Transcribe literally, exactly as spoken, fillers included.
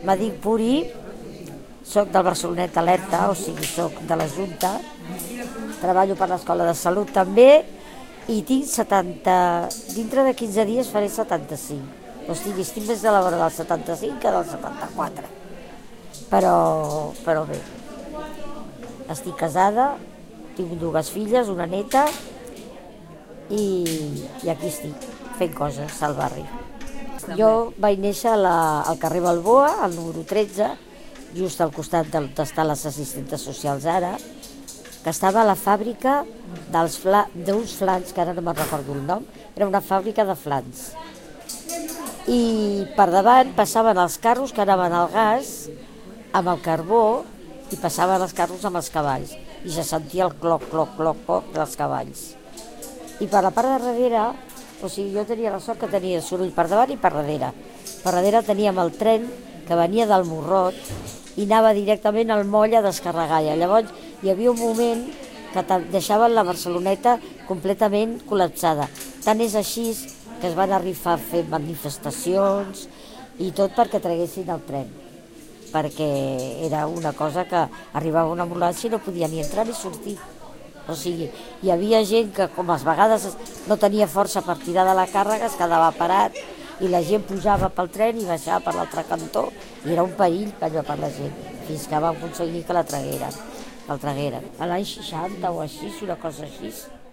Me dic Puri, soc del Barcelonet Alerta, o sigui, soc de la Junta, treballo per l'Escola de Salut també i tinc setanta... Dintre de quinze dies faré setanta-cinc. O sigui, estic més de la vora del setanta-cinc que del setanta-quatre. Però, però bé, estic casada, tinc dues filles, una neta i, i aquí estic, fent coses al barri. Jo vaig néixer a la, al carrer Balboa, al número tretze, just al costat d'on estan les assistentes socials ara, que estava a la fàbrica d'uns fla, flans, que ara no me'n recordo el nom, era una fàbrica de flans. I per davant passaven els carros que anaven al gas, amb el carbó, i passaven els carros amb els cavalls, i se sentia el cloc, cloc, cloc, cloc dels cavalls. I per la part de darrere, o sigui, jo tenia la sort que tenia soroll per davant i per darrere. Per darrere teníem el tren que venia del Morrot i anava directament al moll a descarregar. I llavors hi havia un moment que deixaven la Barceloneta completament col·lapsada. Tant és així que es van arribar a fer manifestacions i tot perquè traguessin el tren, perquè era una cosa que arribava una ambulància i no podia ni entrar ni sortir. O sigui, hi havia gent que, com a vegades no tenia força per tirar de la càrrega, es quedava parat i la gent pujava pel tren i baixava per l'altre cantó i era un perill allò per la gent, fins que vam aconseguir que la tragueren, el tragueren. A l'any seixanta o així, una cosa així.